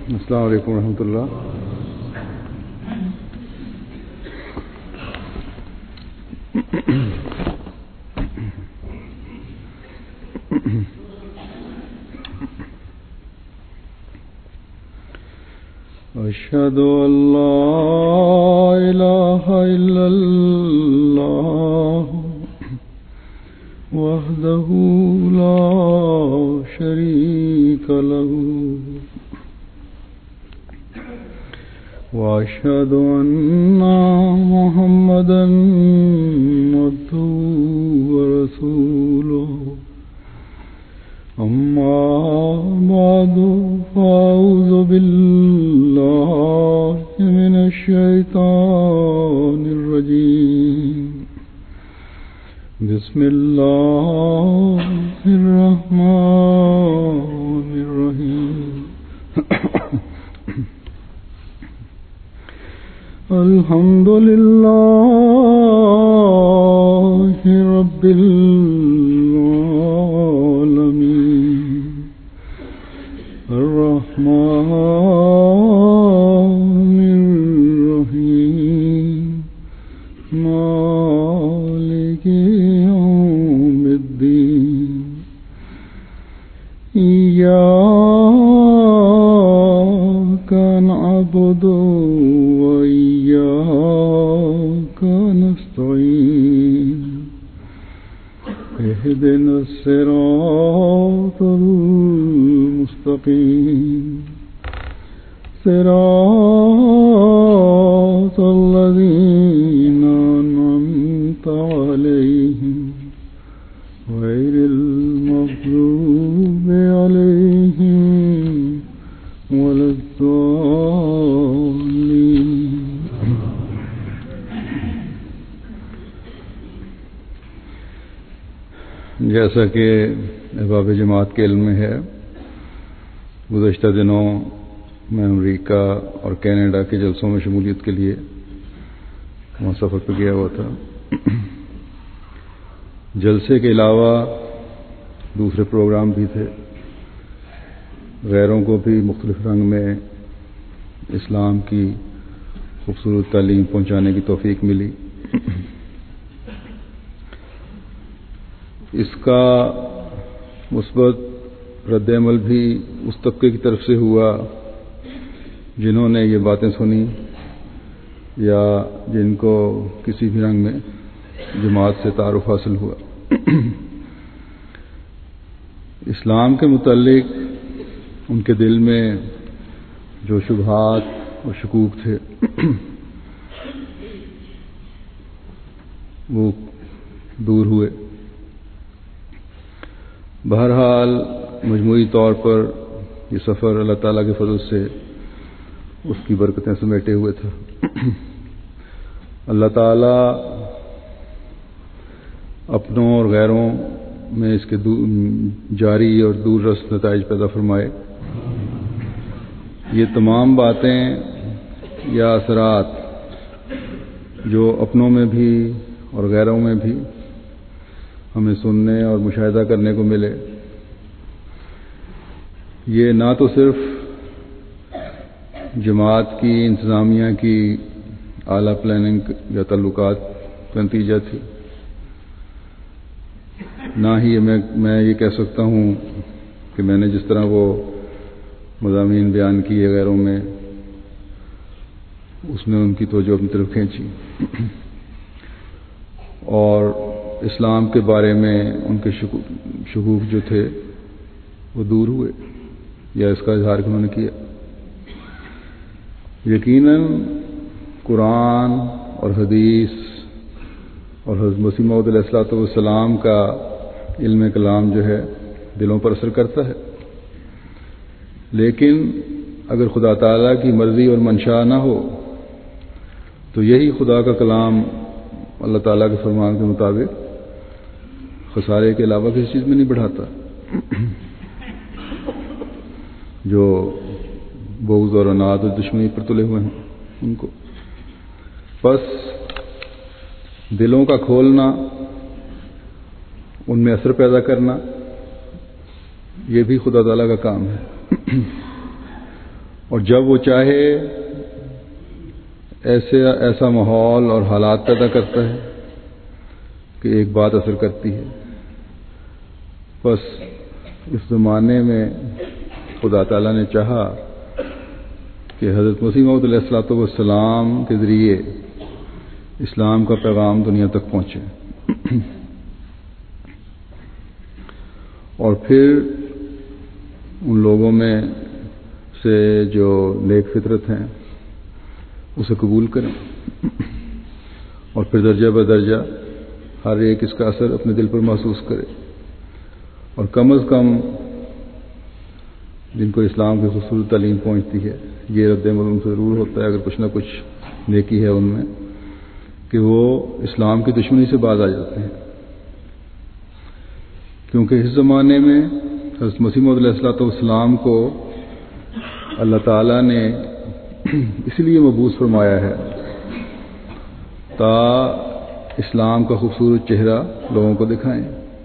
السلام علیکم ورحمۃ اللہ. اشہد ان لا الہ الا اللہ وحدہ لا شریک لہ واشهد ان محمدا عبده ورسوله اما بعد فاعوذ بالله من الشیطان الرجیم بسم اللہ الرحمن الرحیم الحمد للہ رب العالمین الرحمن الرحیم مالک یوم الدین ایاک نعبد اهدنا الصراط المستقيم صراط الذين أنعمت عليهم غير المغضوب عليهم ولا الضالين. جیسا کہ احباب جماعت کے علم میں ہے، گزشتہ دنوں میں امریکہ اور کینیڈا کے جلسوں میں شمولیت کے لیے وہاں سفر پہ گیا ہوا تھا. جلسے کے علاوہ دوسرے پروگرام بھی تھے. غیروں کو بھی مختلف رنگ میں اسلام کی خوبصورت تعلیم پہنچانے کی توفیق ملی. اس کا مثبت رد عمل بھی اس طبقے کی طرف سے ہوا جنہوں نے یہ باتیں سنی یا جن کو کسی بھی رنگ میں جماعت سے تعارف حاصل ہوا. اسلام کے متعلق ان کے دل میں جو شبہات اور شکوک تھے وہ دور ہوئے. بہرحال مجموعی طور پر یہ سفر اللہ تعالیٰ کے فضل سے اس کی برکتیں سمیٹے ہوئے تھا. اللہ تعالیٰ اپنوں اور غیروں میں اس کے جاری اور دور رس نتائج پیدا فرمائے. یہ تمام باتیں یا اثرات جو اپنوں میں بھی اور غیروں میں بھی ہمیں سننے اور مشاہدہ کرنے کو ملے، یہ نہ تو صرف جماعت کی انتظامیہ کی اعلیٰ پلاننگ یا تعلقات کا نتیجہ تھی، نہ ہی میں یہ کہہ سکتا ہوں کہ میں نے جس طرح وہ مضامین بیان کیے غیروں میں اس نے ان کی توجہ اپنی طرف کھینچی اور اسلام کے بارے میں ان کے شکوک جو تھے وہ دور ہوئے یا اس کا اظہار انہوں نے کیا. یقیناً قرآن اور حدیث اور حضرت مسیح موعود علیہ الصلوۃ والسلام کا علم کلام جو ہے دلوں پر اثر کرتا ہے، لیکن اگر خدا تعالیٰ کی مرضی اور منشا نہ ہو تو یہی خدا کا کلام اللہ تعالیٰ کے فرمان کے مطابق خسارے کے علاوہ کسی چیز میں نہیں بڑھاتا. جو بغض اور عناد اور دشمنی پر تلے ہوئے ہیں ان کو بس دلوں کا کھولنا، ان میں اثر پیدا کرنا، یہ بھی خدا تعالیٰ کا کام ہے. اور جب وہ چاہے ایسا ماحول اور حالات پیدا کرتا ہے کہ ایک بات اثر کرتی ہے. بس اس زمانے میں خدا تعالیٰ نے چاہا کہ حضرت مسیح موعود علیہ الصلوۃ والسلام کے ذریعے اسلام کا پیغام دنیا تک پہنچے. اور پھر ان لوگوں میں سے جو نیک فطرت ہیں اسے قبول کریں، اور پھر درجہ بدرجہ ہر ایک اس کا اثر اپنے دل پر محسوس کرے. اور کم از کم جن کو اسلام کی خوبصورت تعلیم پہنچتی ہے، یہ رد عمل ان سے ضرور ہوتا ہے اگر کچھ نہ کچھ نیکی ہے ان میں، کہ وہ اسلام کی دشمنی سے باز آ جاتے ہیں. کیونکہ اس زمانے میں حضرت مسیح موعود علیہ الصلوۃ والسلام کو اللہ تعالیٰ نے اس لیے مبعوث فرمایا ہے تا اسلام کا خوبصورت چہرہ لوگوں کو دکھائیں.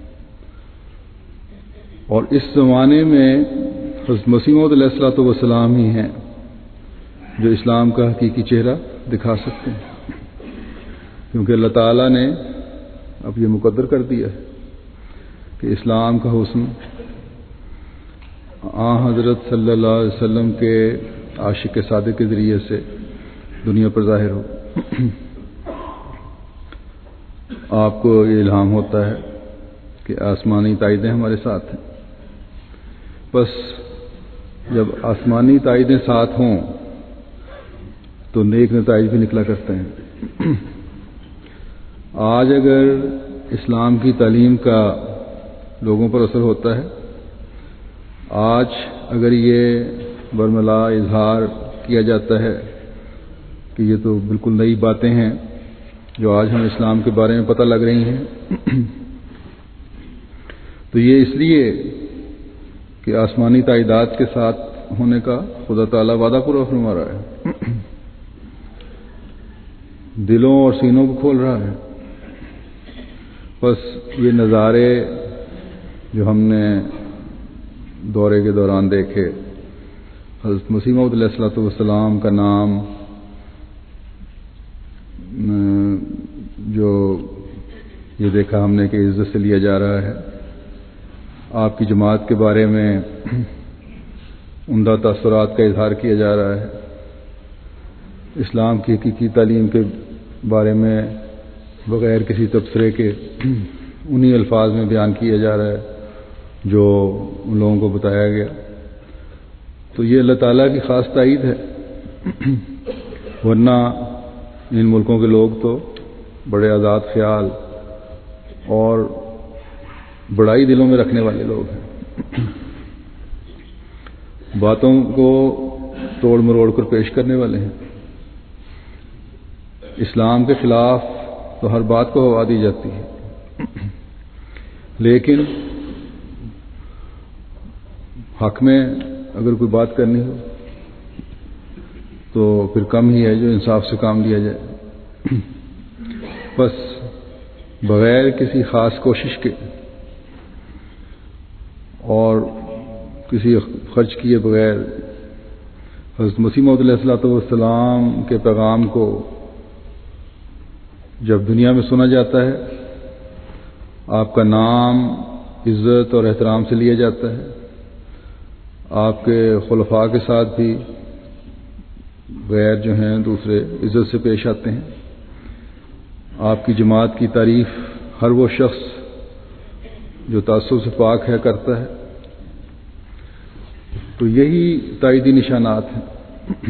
اور اس زمانے میں حضرت مسیح موعود علیہ الصلوۃ والسلام ہی ہیں جو اسلام کا حقیقی چہرہ دکھا سکتے ہیں، کیونکہ اللہ تعالیٰ نے اب یہ مقدر کر دیا ہے کہ اسلام کا حسن حضرت صلی اللہ علیہ وسلم کے عاشق صادق کے ذریعے سے دنیا پر ظاہر ہو. آپ کو یہ الہام ہوتا ہے کہ آسمانی تائیدیں ہمارے ساتھ ہیں. بس جب آسمانی تائیدیں ساتھ ہوں تو نیک نتائج بھی نکلا کرتے ہیں. آج اگر اسلام کی تعلیم کا لوگوں پر اثر ہوتا ہے، آج اگر یہ برملا اظہار کیا جاتا ہے کہ یہ تو بالکل نئی باتیں ہیں جو آج ہم اسلام کے بارے میں پتہ لگ رہی ہیں، تو یہ اس لیے کہ آسمانی تائیدات کے ساتھ ہونے کا خدا تعالیٰ وعدہ پورا فرما رہا ہے، دلوں اور سینوں کو کھول رہا ہے. بس یہ نظارے جو ہم نے دورے کے دوران دیکھے، حضرت مسیح موعود علیہ الصلوۃ والسلام کا نام جو یہ دیکھا ہم نے کہ عزت سے لیا جا رہا ہے، آپ کی جماعت کے بارے میں عمدہ تاثرات کا اظہار کیا جا رہا ہے، اسلام کی حقیقی تعلیم کے بارے میں بغیر کسی تبصرے کے انہی الفاظ میں بیان کیا جا رہا ہے جو ان لوگوں کو بتایا گیا. تو یہ اللہ تعالیٰ کی خاص تائید ہے، ورنہ ان ملکوں کے لوگ تو بڑے آزاد خیال اور بڑائی دلوں میں رکھنے والے لوگ ہیں، باتوں کو توڑ مروڑ کر پیش کرنے والے ہیں. اسلام کے خلاف تو ہر بات کو ہوا دی جاتی ہے، لیکن حق میں اگر کوئی بات کرنی ہو تو پھر کم ہی ہے جو انصاف سے کام لیا جائے. بس بغیر کسی خاص کوشش کے اور کسی خرچ کیے بغیر حضرت مسیح موعود علیہ الصلوۃ والسلام کے پیغام کو جب دنیا میں سنا جاتا ہے، آپ کا نام عزت اور احترام سے لیا جاتا ہے، آپ کے خلفاء کے ساتھ بھی غیر جو ہیں دوسرے عزت سے پیش آتے ہیں، آپ کی جماعت کی تعریف ہر وہ شخص جو تعصب سے پاک ہے کرتا ہے، تو یہی تائیدی نشانات ہیں.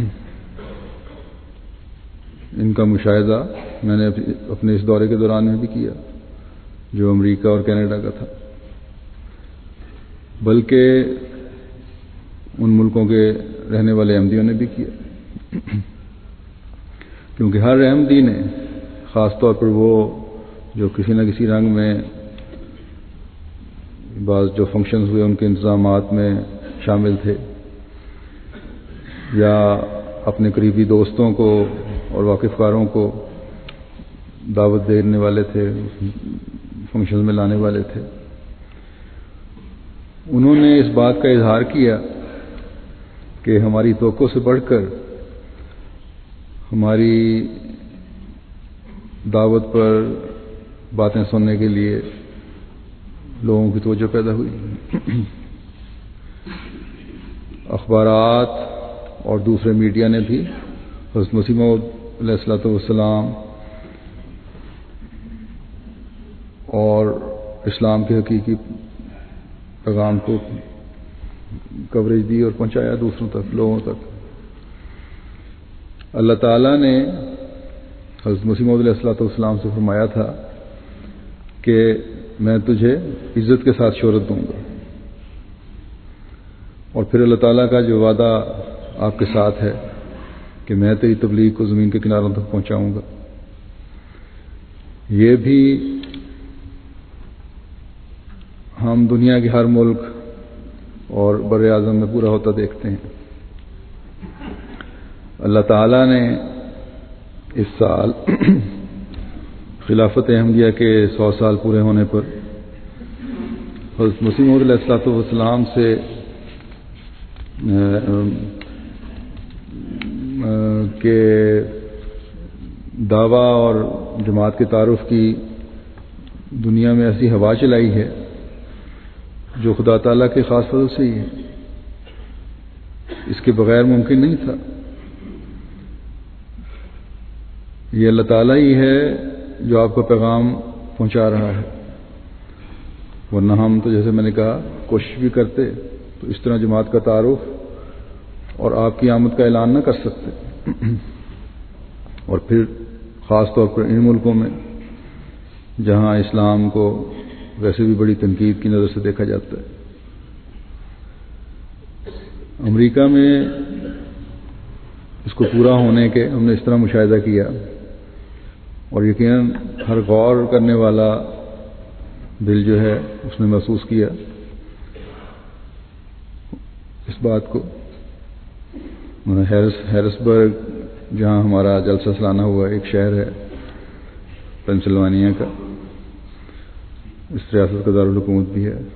ان کا مشاہدہ میں نے اپنے اس دورے کے دوران میں بھی کیا جو امریکہ اور کینیڈا کا تھا، بلکہ ان ملکوں کے رہنے والے احمدیوں نے بھی کیا، کیونکہ ہر احمدی نے خاص طور پر وہ جو کسی نہ کسی رنگ میں بعض جو فنکشنز ہوئے ان کے انتظامات میں شامل تھے یا اپنے قریبی دوستوں کو اور واقف کاروں کو دعوت دینے والے تھے، فنکشنز میں لانے والے تھے، انہوں نے اس بات کا اظہار کیا کہ ہماری توقع سے بڑھ کر ہماری دعوت پر باتیں سننے کے لیے لوگوں کی توجہ پیدا ہوئی۔ اخبارات اور دوسرے میڈیا نے بھی حضرت مسیح موعود علیہ الصلوۃ والسلام اور اسلام کے حقیقی پیغام کو کوریج دی اور پہنچایا دوسروں تک، لوگوں تک۔ اللہ تعالیٰ نے حضرت مسیح موعود علیہ الصلوۃ والسلام سے فرمایا تھا کہ میں تجھے عزت کے ساتھ شہرت دوں گا، اور پھر اللہ تعالیٰ کا جو وعدہ آپ کے ساتھ ہے کہ میں تیری تبلیغ کو زمین کے کناروں تک پہنچاؤں گا، یہ بھی ہم دنیا کے ہر ملک اور بر اعظم میں پورا ہوتا دیکھتے ہیں۔ اللہ تعالیٰ نے اس سال خلافت احمدیہ کے 100 سال پورے ہونے پر حضرت مسیح موعود علیہ الصلوۃ والسلام سے کہ دعویٰ اور جماعت کے تعارف کی دنیا میں ایسی ہوا چلائی ہے جو خدا تعالیٰ کے خاص فضل سے ہی ہے، اس کے بغیر ممکن نہیں تھا۔ یہ اللہ تعالیٰ ہی ہے جو آپ کا پیغام پہنچا رہا ہے، ورنہ ہم تو جیسے میں نے کہا کوشش بھی کرتے تو اس طرح جماعت کا تعارف اور آپ کی آمد کا اعلان نہ کر سکتے۔ اور پھر خاص طور پر ان ملکوں میں جہاں اسلام کو ویسے بھی بڑی تنقید کی نظر سے دیکھا جاتا ہے۔ امریکہ میں اس کو پورا ہونے کے ہم نے اس طرح مشاہدہ کیا، اور یقیناً ہر غور کرنے والا دل جو ہے اس نے محسوس کیا اس بات کو۔ ہیرسبرگ جہاں ہمارا جلسہ سالانہ ہوا، ایک شہر ہے پینسلوانیا کا، اس ریاست کا دارالحکومت بھی ہے۔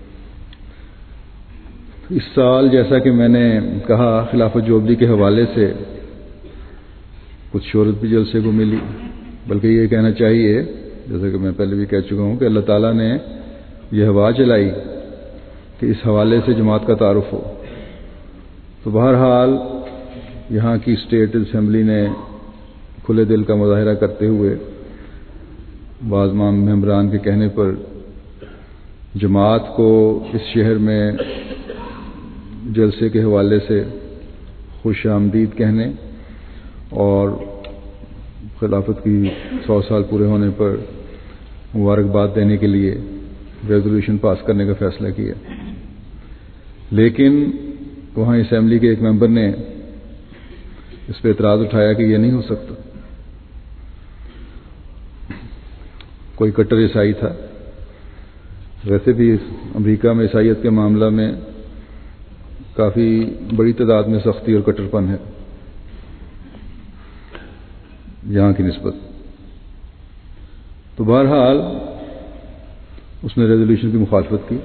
اس سال جیسا کہ میں نے کہا خلافت جوبلی کے حوالے سے کچھ شہرت بھی جلسے کو ملی، بلکہ یہ کہنا چاہیے جیسا کہ میں پہلے بھی کہہ چکا ہوں کہ اللہ تعالیٰ نے یہ ہوا چلائی کہ اس حوالے سے جماعت کا تعارف ہو۔ تو بہرحال یہاں کی اسٹیٹ اسمبلی نے کھلے دل کا مظاہرہ کرتے ہوئے بعض ممبران کے کہنے پر جماعت کو اس شہر میں جلسے کے حوالے سے خوش آمدید کہنے اور خلافت کی 100 سال پورے ہونے پر مبارکباد دینے کے لیے ریزولوشن پاس کرنے کا فیصلہ کیا۔ لیکن وہاں اسمبلی کے ایک ممبر نے اس پہ اعتراض اٹھایا کہ یہ نہیں ہو سکتا۔ کوئی کٹر عیسائی تھا، ویسے بھی امریکہ میں عیسائیت کے معاملہ میں کافی بڑی تعداد میں سختی اور کٹر پن ہے یہاں کی نسبت۔ تو بہرحال اس نے ریزولوشن کی مخالفت کی،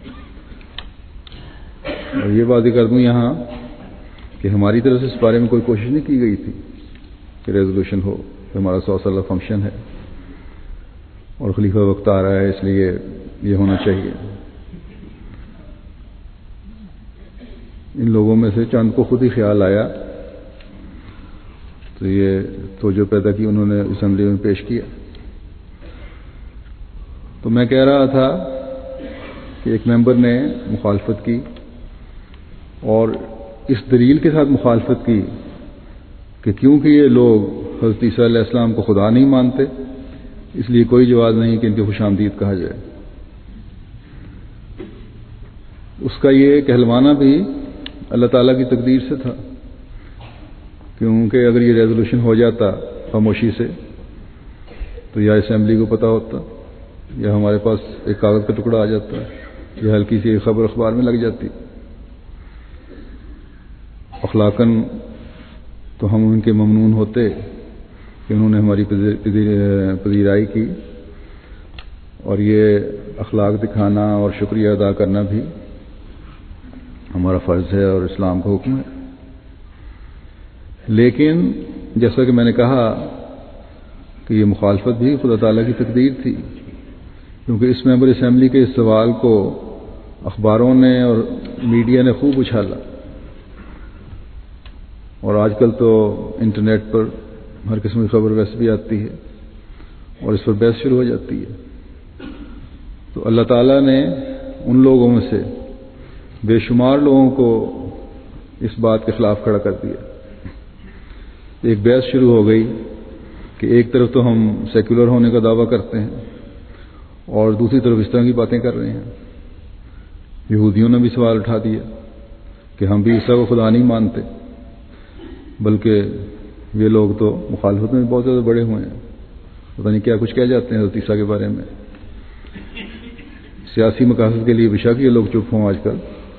اور یہ واضح کر دوں یہاں کہ ہماری طرف سے اس بارے میں کوئی کوشش نہیں کی گئی تھی کہ ریزولوشن ہو کہ ہمارا 100 سالہ فنکشن ہے اور خلیفہ وقت آ رہا ہے اس لیے یہ ہونا چاہیے۔ ان لوگوں میں سے چند کو خود ہی خیال آیا تو یہ توجہ پیدا کی، انہوں نے اسمبلی میں پیش کیا۔ تو میں کہہ رہا تھا کہ ایک ممبر نے مخالفت کی اور اس دلیل کے ساتھ مخالفت کی کہ کیونکہ یہ لوگ حضرت عیسیٰ علیہ السلام کو خدا نہیں مانتے اس لیے کوئی جواز نہیں کہ ان کی خوش آمدید کہا جائے۔ اس کا یہ کہلوانا بھی اللہ تعالیٰ کی تقدیر سے تھا، کیونکہ اگر یہ ریزولوشن ہو جاتا خاموشی سے تو یا اسمبلی کو پتہ ہوتا یا ہمارے پاس ایک کاغذ کا ٹکڑا آ جاتا یا ہلکی سی خبر اخبار میں لگ جاتی۔ اخلاقاً تو ہم ان کے ممنون ہوتے کہ انہوں نے ہماری پذیرائی کی، اور یہ اخلاق دکھانا اور شکریہ ادا کرنا بھی ہمارا فرض ہے اور اسلام کا حکم ہے۔ لیکن جیسا کہ میں نے کہا کہ یہ مخالفت بھی خدا تعالیٰ کی تقدیر تھی، کیونکہ اس ممبر اسمبلی کے اس سوال کو اخباروں نے اور میڈیا نے خوب اچھالا، اور آج کل تو انٹرنیٹ پر ہر قسم کی خبر ویسے بھی آتی ہے اور اس پر بحث شروع ہو جاتی ہے۔ تو اللہ تعالیٰ نے ان لوگوں میں سے بے شمار لوگوں کو اس بات کے خلاف کھڑا کر دیا۔ ایک بحث شروع ہو گئی کہ ایک طرف تو ہم سیکولر ہونے کا دعویٰ کرتے ہیں اور دوسری طرف اس طرح کی باتیں کر رہے ہیں۔ یہودیوں نے بھی سوال اٹھا دیا کہ ہم بھی عیسیٰ کو خدا نہیں مانتے، بلکہ یہ لوگ تو مخالفت میں بہت زیادہ بڑے ہوئے ہیں، پتہ نہیں کیا کچھ کہہ جاتے ہیں حضرت عیسیٰ کے بارے میں۔ سیاسی مقاصد کے لیے بشک یہ لوگ چپ ہوں آج کل،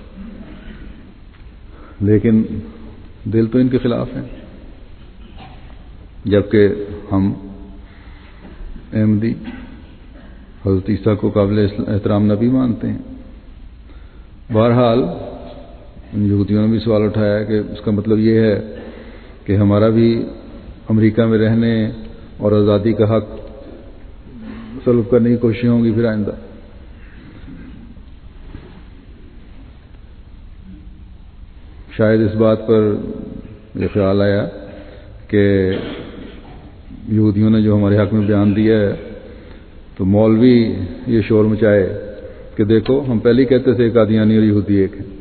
لیکن دل تو ان کے خلاف ہیں، جبکہ ہم احمدی حضرت عیسیٰ کو قابل احترام نبی مانتے ہیں۔ بہرحال ان یہودیوں نے بھی سوال اٹھایا کہ اس کا مطلب یہ ہے کہ ہمارا بھی امریکہ میں رہنے اور آزادی کا حق سلب کرنے کی کوششیں ہوں گی پھر آئندہ۔ شاید اس بات پر یہ خیال آیا کہ یہودیوں نے جو ہمارے حق میں بیان دیا ہے تو مولوی یہ شور مچائے کہ دیکھو ہم پہلے ہی کہتے تھے قادیانی اور یہودی ایک ہیں،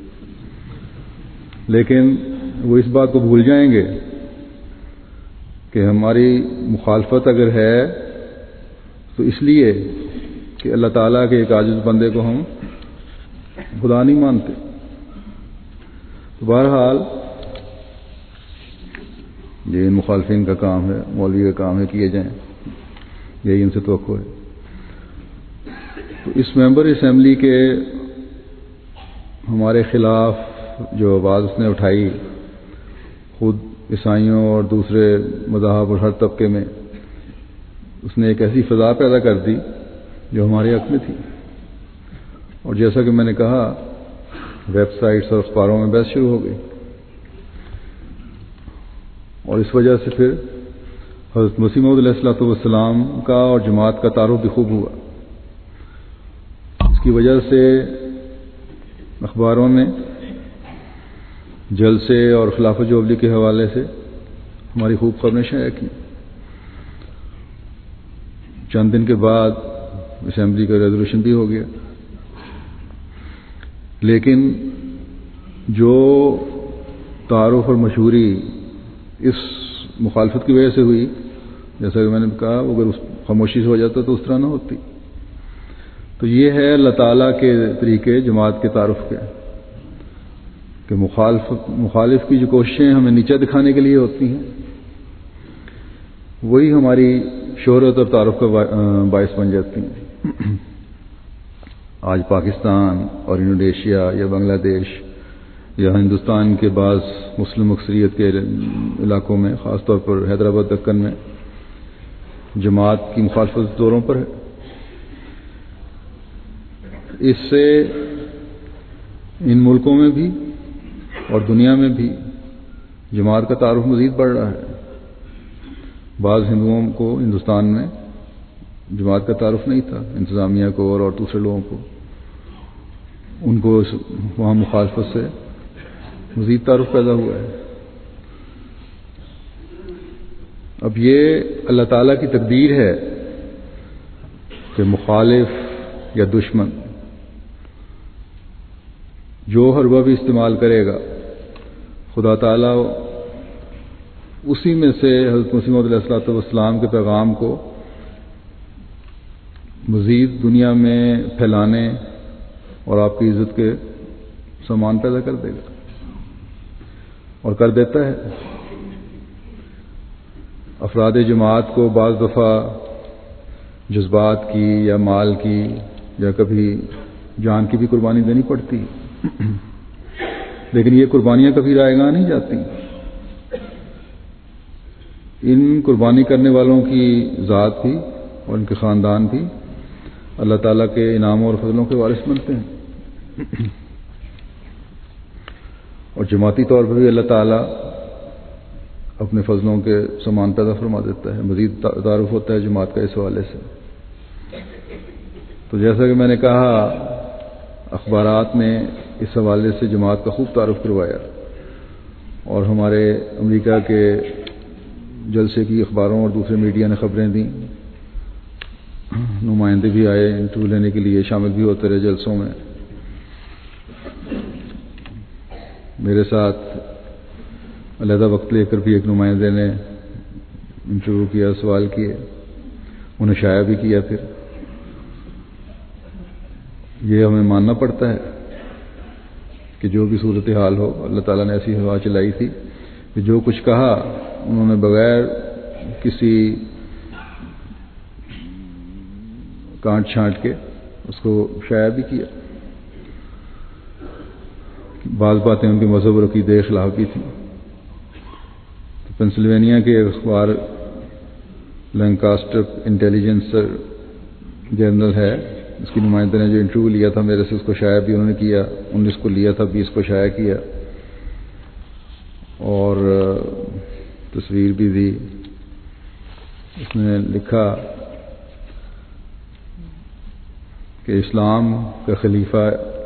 لیکن وہ اس بات کو بھول جائیں گے کہ ہماری مخالفت اگر ہے تو اس لیے کہ اللہ تعالیٰ کے ایک عاجز بندے کو ہم خدا نہیں مانتے۔ تو بہرحال یہ ان مخالفین کا کام ہے، مولوی کا کام ہے کیے جائیں، یہی ان سے توقع ہے۔ تو اس ممبر اسمبلی کے ہمارے خلاف جو آواز اس نے اٹھائی، خود عیسائیوں اور دوسرے مذاہب اور ہر طبقے میں، اس نے ایک ایسی فضا پیدا کر دی جو ہمارے حق میں تھی، اور جیسا کہ میں نے کہا ویب سائٹس اور اخباروں میں بحث شروع ہو گئی، اور اس وجہ سے پھر حضرت مسیح موعود علیہ الصلوۃ والسلام کا اور جماعت کا تعارف بھی خوب ہوا۔ اس کی وجہ سے اخباروں نے جلسے اور خلافت جوبلی کے حوالے سے ہماری خوب خبریں شائع کی۔ چند دن کے بعد اسمبلی کا ریزولوشن بھی ہو گیا، لیکن جو تعارف اور مشہوری اس مخالفت کی وجہ سے ہوئی، جیسا کہ میں نے کہا اگر اس خاموشی سے ہو جاتا تو اس طرح نہ ہوتی۔ تو یہ ہے اللہ تعالیٰ کے طریقے جماعت کے تعارف کے، کہ مخالف کی جو کوششیں ہمیں نیچا دکھانے کے لیے ہوتی ہیں وہی ہماری شہرت اور تعارف کا باعث بن جاتی ہیں۔ آج پاکستان اور انڈونیشیا یا بنگلہ دیش یا ہندوستان کے بعض مسلم اکثریت کے علاقوں میں، خاص طور پر حیدرآباد دکن میں، جماعت کی مخالفت زوروں پر ہے۔ اس سے ان ملکوں میں بھی اور دنیا میں بھی جماعت کا تعارف مزید بڑھ رہا ہے۔ بعض ہندوؤں کو ہندوستان میں جماعت کا تعارف نہیں تھا، انتظامیہ کو اور دوسرے لوگوں کو، ان کو وہاں مخالفت سے مزید تعارف پیدا ہوا ہے۔ اب یہ اللہ تعالیٰ کی تقدیر ہے کہ مخالف یا دشمن جو حربہ بھی استعمال کرے گا، خدا تعالیٰ اسی میں سے حضرت مسیح موعود علیہ الصلوۃ والسلام کے پیغام کو مزید دنیا میں پھیلانے اور آپ کی عزت کے سامان پیدا کر دے گا، اور کر دیتا ہے۔ افراد جماعت کو بعض دفعہ جذبات کی یا مال کی یا کبھی جان کی بھی قربانی دینی پڑتی، لیکن یہ قربانیاں کبھی رائے گاہ نہیں جاتی۔ ان قربانی کرنے والوں کی ذات بھی اور ان کے خاندان بھی اللہ تعالیٰ کے انعاموں اور فضلوں کے وارث بنتے ہیں، اور جماعتی طور پر بھی اللہ تعالیٰ اپنے فضلوں کے سامان پیدا فرما دیتا ہے، مزید تعارف ہوتا ہے جماعت کا اس حوالے سے۔ تو جیسا کہ میں نے کہا، اخبارات نے اس حوالے سے جماعت کا خوب تعارف کروایا، اور ہمارے امریکہ کے جلسے کی اخباروں اور دوسرے میڈیا نے خبریں دیں، نمائندے بھی آئے انٹرویو لینے کے لیے، شامل بھی ہوتے رہے جلسوں میں۔ میرے ساتھ علیحدہ وقت لے کر بھی ایک نمائندے نے انٹرویو کیا، سوال کیے، انہیں شائع بھی کیا۔ پھر یہ ہمیں ماننا پڑتا ہے کہ جو بھی صورتحال ہو، اللہ تعالیٰ نے ایسی ہوا چلائی تھی کہ جو کچھ کہا انہوں نے بغیر کسی کانٹ چھانٹ کے اس کو شائع بھی کیا۔ بعض باتیں ان کے مذہب اور عقیدے کے خلاف بھی تھیں۔ پینسلوینیا کے اخبار لینکاسٹر انٹیلیجنس جرنل ہے، اس کی نمائندے نے جو انٹرویو لیا تھا میرے سے، اس کو شائع بھی انہوں نے کیا۔ 19 کو لیا تھا، 20 کو شائع کیا، اور تصویر بھی دی۔ اس نے لکھا کہ اسلام کا خلیفہ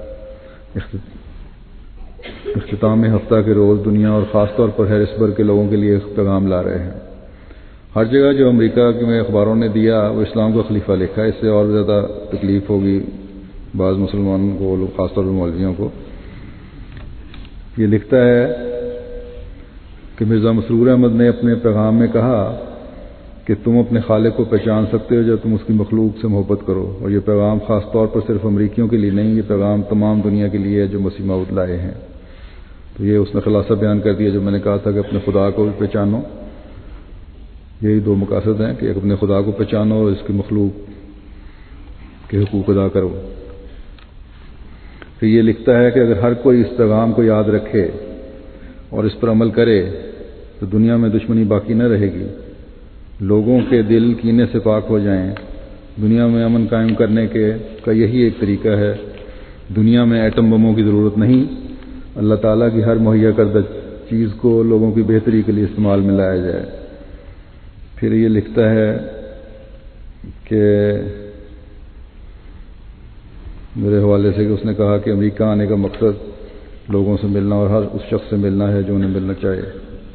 اختتام ہفتہ کے روز دنیا اور خاص طور پر ہیرسبرگ کے لوگوں کے لیے پیغام لا رہے ہیں۔ ہر جگہ جو امریکہ میں اخباروں نے دیا وہ اسلام کا خلیفہ لکھا ہے۔ اس سے اور زیادہ تکلیف ہوگی بعض مسلمانوں کو، خاص طور پر مولویوں کو۔ یہ لکھتا ہے کہ مرزا مسرور احمد نے اپنے پیغام میں کہا کہ تم اپنے خالق کو پہچان سکتے ہو جب تم اس کی مخلوق سے محبت کرو، اور یہ پیغام خاص طور پر صرف امریکیوں کے لیے نہیں، یہ پیغام تمام دنیا کے لیے ہے جو مسیح موعود لائے ہیں۔ تو یہ اس نے خلاصہ بیان کر دیا جو میں نے کہا تھا کہ اپنے خدا کو بھی پہچانو۔ یہی دو مقاصد ہیں کہ اپنے خدا کو پہچانو اور اس کی مخلوق کے حقوق ادا کرو۔ پھر یہ لکھتا ہے کہ اگر ہر کوئی اس پیغام کو یاد رکھے اور اس پر عمل کرے تو دنیا میں دشمنی باقی نہ رہے گی، لوگوں کے دل کینے سے پاک ہو جائیں۔ دنیا میں امن قائم کرنے کا یہی ایک طریقہ ہے۔ دنیا میں ایٹم بموں کی ضرورت نہیں، اللہ تعالیٰ کی ہر مہیا کردہ چیز کو لوگوں کی بہتری کے لیے استعمال میں لایا جائے۔ پھر یہ لکھتا ہے کہ میرے حوالے سے کہ اس نے کہا کہ امریکہ آنے کا مقصد لوگوں سے ملنا اور ہر اس شخص سے ملنا ہے جو انہیں ملنا چاہے۔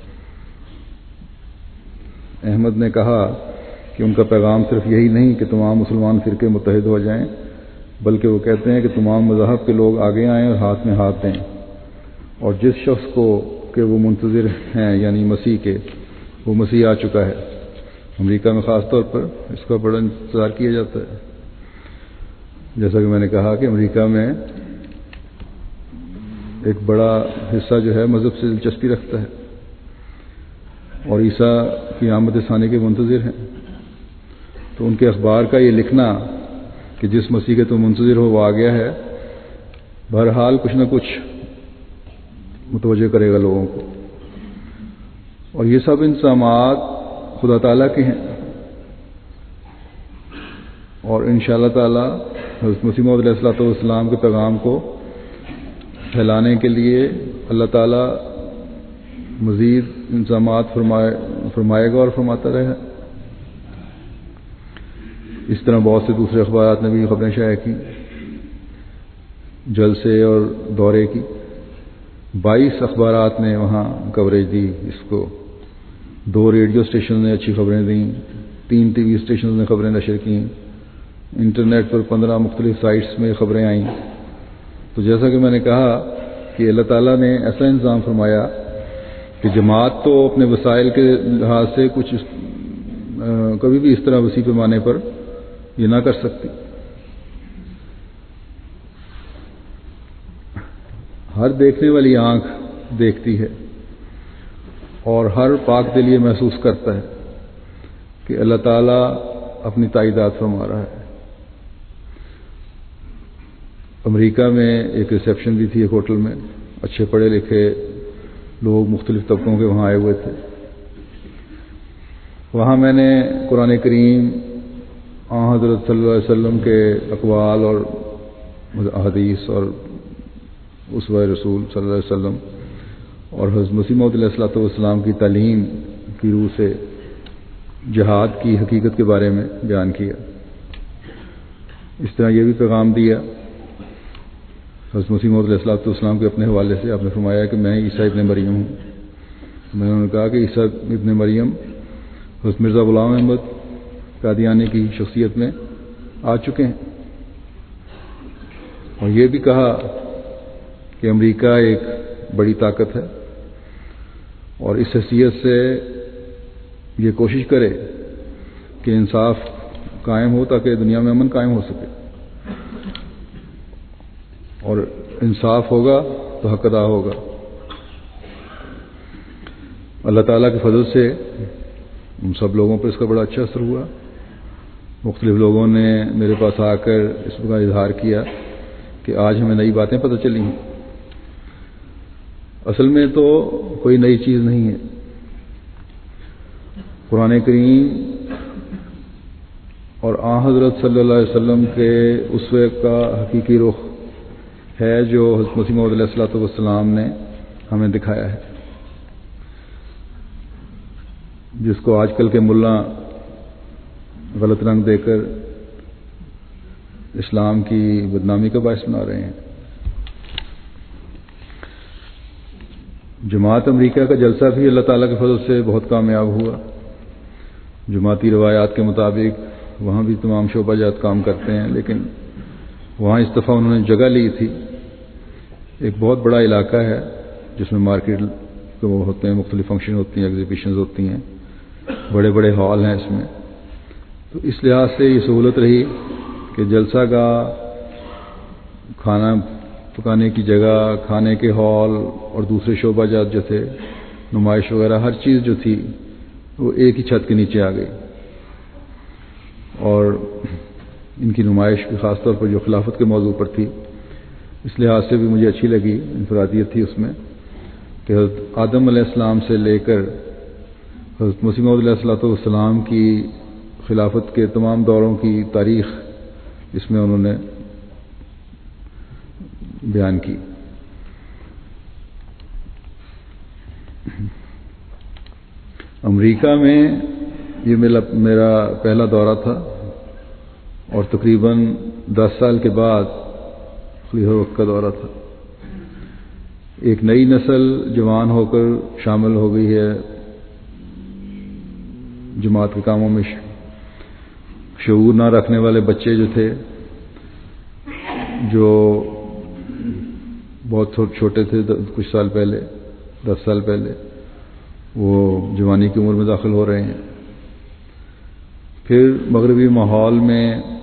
احمد نے کہا کہ ان کا پیغام صرف یہی نہیں کہ تمام مسلمان فرقے متحد ہو جائیں، بلکہ وہ کہتے ہیں کہ تمام مذاہب کے لوگ آگے آئیں اور ہاتھ میں ہاتھ دیں، اور جس شخص کو کہ وہ منتظر ہیں یعنی مسیح کے، وہ مسیح آ چکا ہے۔ امریکہ میں خاص طور پر اس کا بڑا انتظار کیا جاتا ہے۔ جیسا کہ میں نے کہا کہ امریکہ میں ایک بڑا حصہ جو ہے مذہب سے دلچسپی رکھتا ہے اور عیسیٰ کی آمد ثانی کے منتظر ہیں۔ تو ان کے اخبار کا یہ لکھنا کہ جس مسیح کے تم منتظر ہو وہ آ گیا ہے، بہرحال کچھ نہ کچھ متوجہ کرے گا لوگوں کو۔ اور یہ سب انتظامات خدا تعالیٰ کے ہیں، اور انشاءاللہ تعالیٰ حضرت مسیح موعود علیہ السلام کے پیغام کو پھیلانے کے لیے اللہ تعالیٰ مزید انتظامات فرمائے گا اور فرماتا رہے۔ اس طرح بہت سے دوسرے اخبارات نے بھی خبریں شائع کی، جلسے اور دورے کی۔ 22 اخبارات نے وہاں کوریج دی اس کو، 2 ریڈیو اسٹیشن نے اچھی خبریں دیں، 3 ٹی وی اسٹیشن نے خبریں نشر کیں، انٹرنیٹ پر 15 مختلف سائٹس میں خبریں آئیں۔ تو جیسا کہ میں نے کہا کہ اللہ تعالیٰ نے ایسا انتظام فرمایا کہ جماعت تو اپنے وسائل کے لحاظ سے کچھ کبھی بھی اس طرح وسیع پیمانے پر یہ نہ کر سکتی۔ ہر دیکھنے والی آنکھ دیکھتی ہے اور ہر پاک دل یہ محسوس کرتا ہے کہ اللہ تعالیٰ اپنی تائیدات فرما رہا ہے۔ امریکہ میں ایک ریسیپشن بھی تھی ایک ہوٹل میں، اچھے پڑھے لکھے لوگ مختلف طبقوں کے وہاں آئے ہوئے تھے۔ وہاں میں نے قرآن کریم، حضرت صلی اللہ علیہ وسلم کے اقوال اور حدیث اور اسوہ رسول صلی اللہ علیہ وسلم اور حضرت مسیح موعود علیہ الصلوۃ والسلام کی تعلیم کی روح سے جہاد کی حقیقت کے بارے میں بیان کیا۔ اس طرح یہ بھی پیغام دیا حضرت مسیح موعود علیہ الصلوۃ والسلام کے اپنے حوالے سے، آپ نے فرمایا کہ میں عیسیٰ ابن مریم ہوں۔ میں نے کہا کہ عیسیٰ ابن مریم حضرت مرزا غلام احمد قادیانی کی شخصیت میں آ چکے ہیں، اور یہ بھی کہا کہ امریکہ ایک بڑی طاقت ہے اور اس حیثیت سے یہ کوشش کرے کہ انصاف قائم ہو تاکہ دنیا میں امن قائم ہو سکے، اور انصاف ہوگا تو حق ادا ہوگا۔ اللہ تعالیٰ کے فضل سے ان سب لوگوں پر اس کا بڑا اچھا اثر ہوا۔ مختلف لوگوں نے میرے پاس آ کر اس کا اظہار کیا کہ آج ہمیں نئی باتیں پتہ چلی ہیں۔ اصل میں تو کوئی نئی چیز نہیں ہے، قرآن کریم اور آن حضرت صلی اللہ علیہ وسلم کے اسوے کا حقیقی رخ ہے جو حضرت مسیح موعود علیہ الصلوۃ والسلام نے ہمیں دکھایا ہے، جس کو آج کل کے ملا غلط رنگ دے کر اسلام کی بدنامی کا باعث بنا رہے ہیں۔ جماعت امریکہ کا جلسہ بھی اللہ تعالیٰ کے فضل سے بہت کامیاب ہوا۔ جماعتی روایات کے مطابق وہاں بھی تمام شعبہ جات کام کرتے ہیں، لیکن وہاں اس دفعہ انہوں نے جگہ لی تھی۔ ایک بہت بڑا علاقہ ہے جس میں مارکیٹ وہ ہوتے ہیں، مختلف فنکشن ہوتی ہیں، ایگزیبیشنز ہوتی ہیں، بڑے بڑے ہال ہیں اس میں، تو اس لحاظ سے یہ سہولت رہی کہ جلسہ کا کھانا پکانے کی جگہ، کھانے کے ہال اور دوسرے شعبہ جات جو تھے، نمائش وغیرہ، ہر چیز جو تھی وہ ایک ہی چھت کے نیچے آ گئی۔ اور ان کی نمائش بھی خاص طور پر جو خلافت کے موضوع پر تھی، اس لحاظ سے بھی مجھے اچھی لگی، انفرادیت تھی اس میں کہ حضرت آدم علیہ السلام سے لے کر حضرت مسیح موعود علیہ الصلوۃ والسلام کی خلافت کے تمام دوروں کی تاریخ اس میں انہوں نے بیان کی۔ امریکہ میں یہ میرا پہلا دورہ تھا، اور تقریباً 10 سال کے بعد خلیفہ وقت کا دورہ تھا۔ ایک نئی نسل جوان ہو کر شامل ہو گئی ہے جماعت کے کاموں میں۔ شعور نہ رکھنے والے بچے جو تھے، جو بہت چھوٹے تھے کچھ سال پہلے، 10 سال پہلے، وہ جوانی کی عمر میں داخل ہو رہے ہیں۔ پھر مغربی ماحول میں،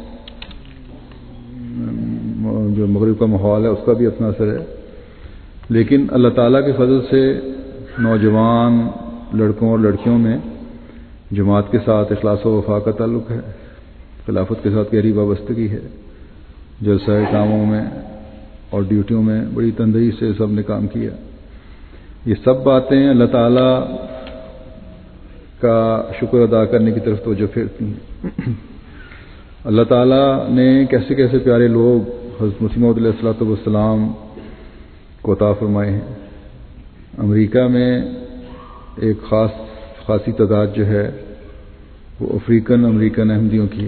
جو مغرب کا ماحول ہے اس کا بھی اپنا اثر ہے، لیکن اللہ تعالیٰ کے فضل سے نوجوان لڑکوں اور لڑکیوں میں جماعت کے ساتھ اخلاص و وفا کا تعلق ہے، خلافت کے ساتھ گہری وابستگی ہے۔ جلسہ کاموں میں اور ڈیوٹیوں میں بڑی تندہی سے سب نے کام کیا۔ یہ سب باتیں اللہ تعالیٰ کا شکر ادا کرنے کی طرف توجہ پھیرتی ہیں۔ اللہ تعالیٰ نے کیسے کیسے پیارے لوگ حضرت مسیح موعود علیہ الصلوۃ والسلام کو عطا فرمائے ہیں۔ امریکہ میں ایک خاصی تعداد جو ہے وہ افریقن امریکن احمدیوں کی ہے،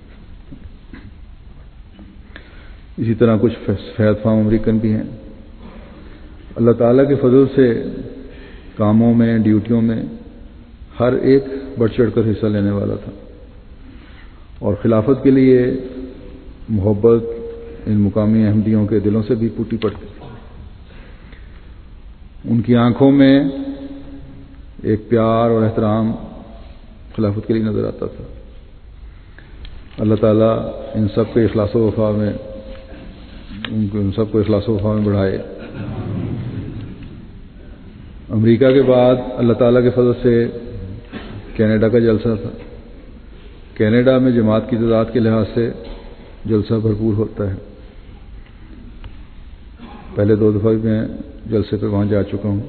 اسی طرح کچھ سفید فام امریکن بھی ہیں۔ اللہ تعالیٰ کے فضل سے کاموں میں، ڈیوٹیوں میں ہر ایک بڑھ چڑھ کر حصہ لینے والا تھا، اور خلافت کے لیے محبت ان مقامی احمدیوں کے دلوں سے بھی پھوٹی پڑتی تھی۔ ان کی آنکھوں میں ایک پیار اور احترام خلافت کے لیے نظر آتا تھا۔ اللہ تعالیٰ ان سب کے اخلاص و وفا میں، ان سب کو اخلاص و وفا میں بڑھائے۔ امریکہ کے بعد اللہ تعالیٰ کے فضل سے کینیڈا کا جلسہ تھا۔ کینیڈا میں جماعت کی تعداد کے لحاظ سے جلسہ بھرپور ہوتا ہے۔ پہلے 2 دفعہ میں جلسے پہ وہاں جا چکا ہوں۔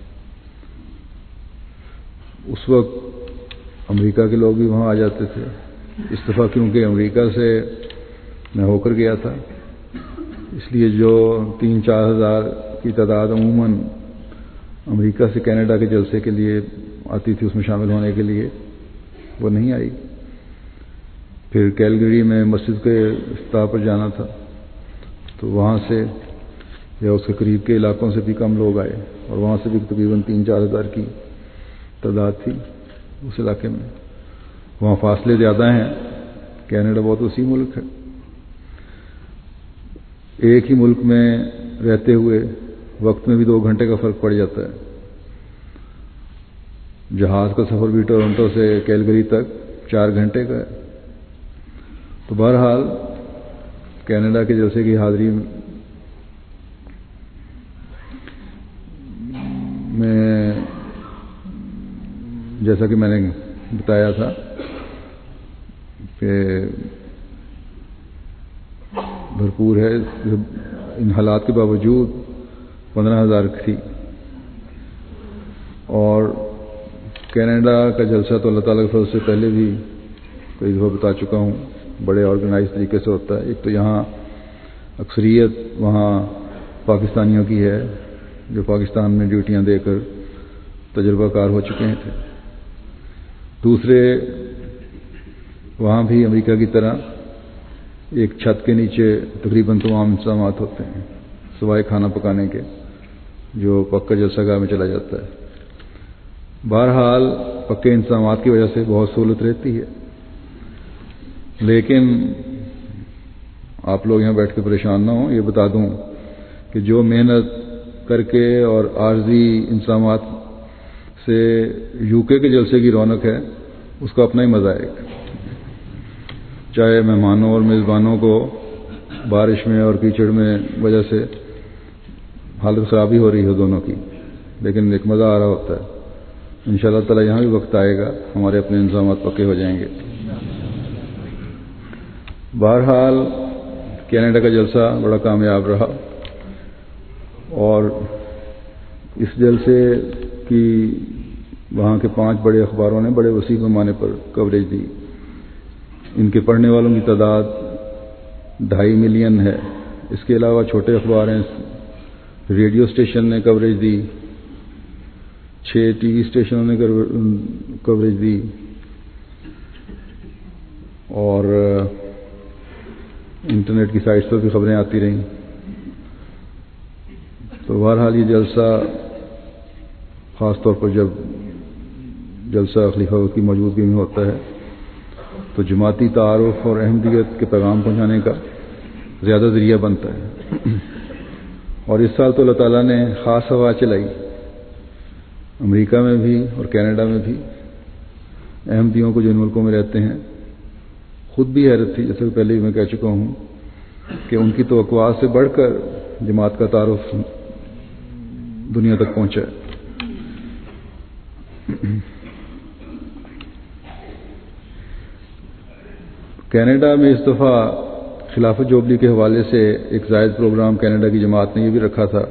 اس وقت امریکہ کے لوگ بھی وہاں آ جاتے تھے۔ اس دفعہ کیونکہ امریکہ سے میں ہو کر گیا تھا، اس لیے جو 3-4 ہزار کی تعداد عموماً امریکہ سے کینیڈا کے جلسے کے لیے آتی تھی، اس میں شامل ہونے کے لیے، وہ نہیں آئی۔ پھر کیلگری میں مسجد کے افتتاح پر جانا تھا، تو وہاں سے یا اس کے قریب کے علاقوں سے بھی کم لوگ آئے، اور وہاں سے بھی تقریباً 3-4 ہزار کی تعداد تھی اس علاقے میں۔ وہاں فاصلے زیادہ ہیں، کینیڈا بہت وسیع ملک ہے۔ ایک ہی ملک میں رہتے ہوئے وقت میں بھی 2 گھنٹے کا فرق پڑ جاتا ہے۔ جہاز کا سفر بھی ٹورنٹو سے کیلگری تک 4 گھنٹے کا ہے۔ تو بہرحال کینیڈا کے جلسے کی حاضری میں، جیسا کہ میں نے بتایا تھا کہ بھرپور ہے، ان حالات کے باوجود 15,000 تھی۔ اور کینیڈا کا جلسہ تو اللہ تعالیٰ کے فضل سے پہلے بھی کئی دفعہ بتا چکا ہوں، بڑے آرگنائز طریقے سے ہوتا ہے۔ ایک تو یہاں اکثریت وہاں پاکستانیوں کی ہے، جو پاکستان میں ڈیوٹیاں دے کر تجربہ کار ہو چکے تھے۔ دوسرے، وہاں بھی امریکہ کی طرح ایک چھت کے نیچے تقریباً تمام انتظامات ہوتے ہیں، سوائے کھانا پکانے کے، جو پکا جلسہ گاہ میں چلا جاتا ہے۔ بہرحال پکے انتظامات کی وجہ سے بہت سہولت رہتی ہے، لیکن آپ لوگ یہاں بیٹھ کے پریشان نہ ہوں، یہ بتا دوں کہ جو محنت کر کے اور عارضی انتظامات سے UK کے جلسے کی رونق ہے، اس کا اپنا ہی مزہ ہے۔ چاہے مہمانوں اور میزبانوں کو بارش میں اور کیچڑ میں وجہ سے حالت خرابی ہو رہی ہو دونوں کی، لیکن ایک مزہ آ رہا ہوتا ہے۔ انشاءاللہ تعالی یہاں بھی وقت آئے گا، ہمارے اپنے انتظامات پکے ہو جائیں گے۔ بہرحال کینیڈا کا جلسہ بڑا کامیاب رہا، اور اس جلسے کی وہاں کے 5 بڑے اخباروں نے بڑے وسیع پیمانے پر کوریج دی۔ ان کے پڑھنے والوں کی تعداد 2.5 ملین ہے۔ اس کے علاوہ چھوٹے اخبار ہیں، ریڈیو اسٹیشن نے کوریج دی، 6 TV اسٹیشنوں نے کوریج دی، اور انٹرنیٹ کی سائٹس پر بھی خبریں آتی رہیں۔ تو بہرحال یہ جلسہ، خاص طور پر جب جلسہ خلیفہ کی موجودگی میں ہوتا ہے، تو جماعتی تعارف اور احمدیت کے پیغام پہنچانے کا زیادہ ذریعہ بنتا ہے۔ اور اس سال تو اللہ تعالیٰ نے خاص ہوا چلائی، امریکہ میں بھی اور کینیڈا میں بھی۔ احمدیوں کو جن ملکوں میں رہتے ہیں خود بھی حیرت تھی، جیسے کہ پہلے بھی میں کہہ چکا ہوں، کہ ان کی توقعات سے بڑھ کر جماعت کا تعارف دنیا تک پہنچا ہے۔ کینیڈا میں اس دفعہ خلافت جوبلی کے حوالے سے ایک زائد پروگرام کینیڈا کی جماعت نے یہ بھی رکھا تھا،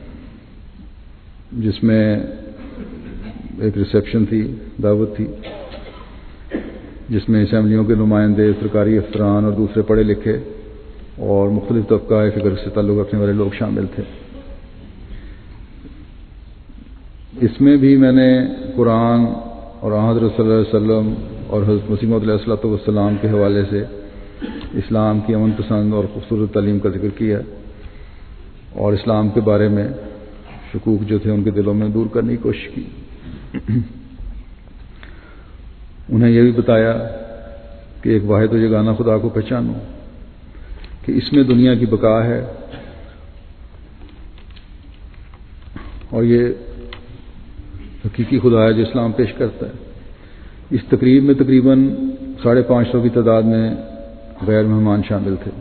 جس میں ایک ریسیپشن تھی، دعوت تھی، جس میں اسمبلیوں کے نمائندے، سرکاری افسران اور دوسرے پڑھے لکھے اور مختلف طبقہ فکر سے تعلق رکھنے والے لوگ شامل تھے۔ اس میں بھی میں نے قرآن اور حضرت صلی اللہ علیہ وسلم اور حضرت مسیح موعود علیہ الصلوۃ والسلام کے حوالے سے اسلام کی امن پسند اور خوبصورت تعلیم کا ذکر کیا، اور اسلام کے بارے میں شکوک جو تھے ان کے دلوں میں دور کرنے کی کوشش کی۔ انہیں یہ بھی بتایا کہ ایک واحد و یگانہ خدا کو پہچانو، کہ اس میں دنیا کی بقا ہے، اور یہ حقیقی خدا ہے جو اسلام پیش کرتا ہے۔ اس تقریب میں تقریباً 550 کی تعداد میں غیر مہمان شامل تھے۔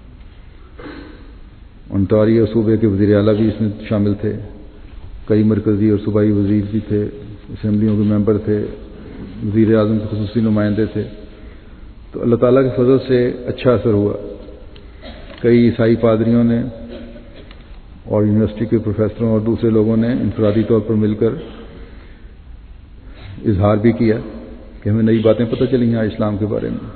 انٹاریو صوبے کے وزیر اعلیٰ بھی اس میں شامل تھے، کئی مرکزی اور صوبائی وزیر بھی تھے، اسمبلیوں کے ممبر تھے، وزیر اعظم کے خصوصی نمائندے تھے۔ تو اللہ تعالیٰ کے فضل سے اچھا اثر ہوا۔ کئی عیسائی پادریوں نے اور یونیورسٹی کے پروفیسروں اور دوسرے لوگوں نے انفرادی طور پر مل کر اظہار بھی کیا کہ ہمیں نئی باتیں پتہ چلی ہیں اسلام کے بارے میں۔